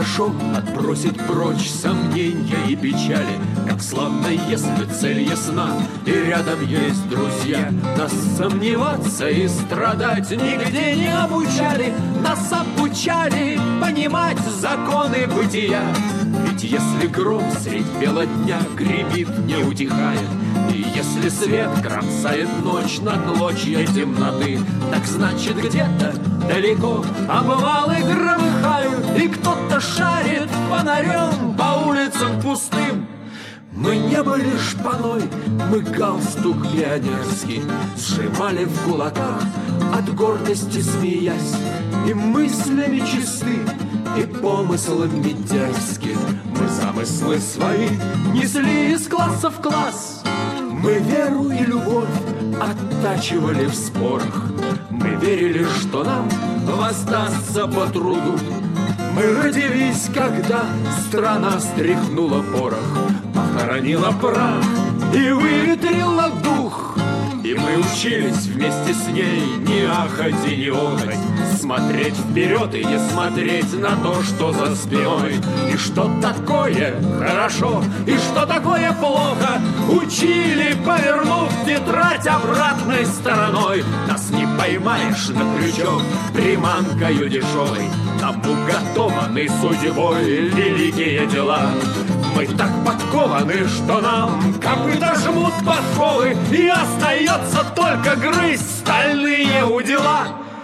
хорошо отбросить прочь сомнения и печали. Как славно, если цель ясна и рядом есть друзья. Нас сомневаться и страдать нигде не обучали. Нас обучали понимать законы бытия. Ведь если гром средь бела дня гремит, не утихая, и если свет кромсает ночь на клочья темноты, так значит где-то далеко обвалы громыхают, и кто-то шарит фонарем по улицам пустым. Мы не были шпаной, мы галстук пионерский сжимали в кулаках, от гордости смеясь, и мыслями чисты, и помыслами дерзки. Мы замыслы свои несли из класса в класс. Мы веру и любовь оттачивали в спорах. Мы верили, что нам воздастся по труду. Мы родились, когда страна стряхнула порох, похоронила прах и выветрила дух. И мы учились вместе с ней не ахать и не охать, смотреть вперед и не смотреть на то, что за спиной. И что такое хорошо, и что такое плохо учили, повернув тетрадь обратной стороной. Нас не поймаешь на крючок приманкою дешевой, нам уготованы судьбой великие дела. Мы так подкованы, что нам копыта жмут подковы, и остается только грызть стальные удила.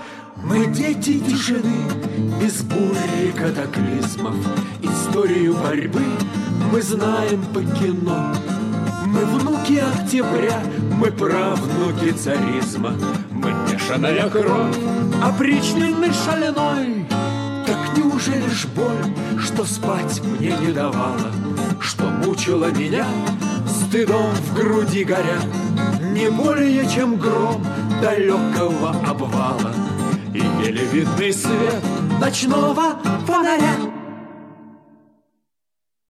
Мы дети тишины, без бури и катаклизмов. Историю борьбы мы знаем по кино. Мы внуки октября, мы правнуки царизма. Мы мешаная кровь, опричнины шаленой. Так неужели ж боль, что спать мне не давала, что мучила меня стыдом в груди горя, не более чем гром далекого обвала и еле видный свет ночного фонаря?